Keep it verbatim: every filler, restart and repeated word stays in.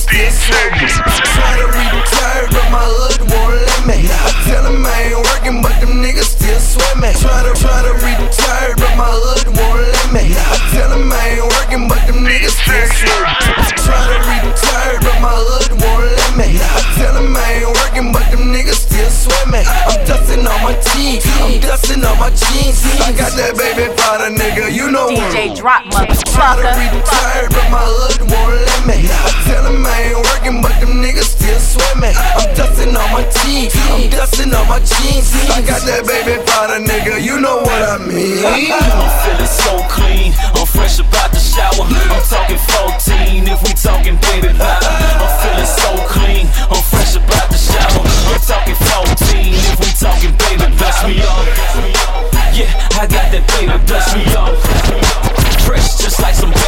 still swimming. Try to retire, but my hood won't let me. I tell them I ain't working, but them niggas still swimming. Try to, try to retire, but my hood won't let me. I tell them I ain't working, but them niggas still swimming. Try to retire, but my hood won't let me. I tell them I ain't working, but them niggas still swimming. I'm dusting on my jeans, I'm dusting on my jeans. I got that baby powder, nigga, you know D J Drop, Try to motherfucker. retire, but my hood won't let me. I tell them I ain't working, but them niggas still swimming. I'm dusting on my jeans, I'm dusting on my jeans. I got that baby powder, nigga, you know what I mean. I'm feeling so clean.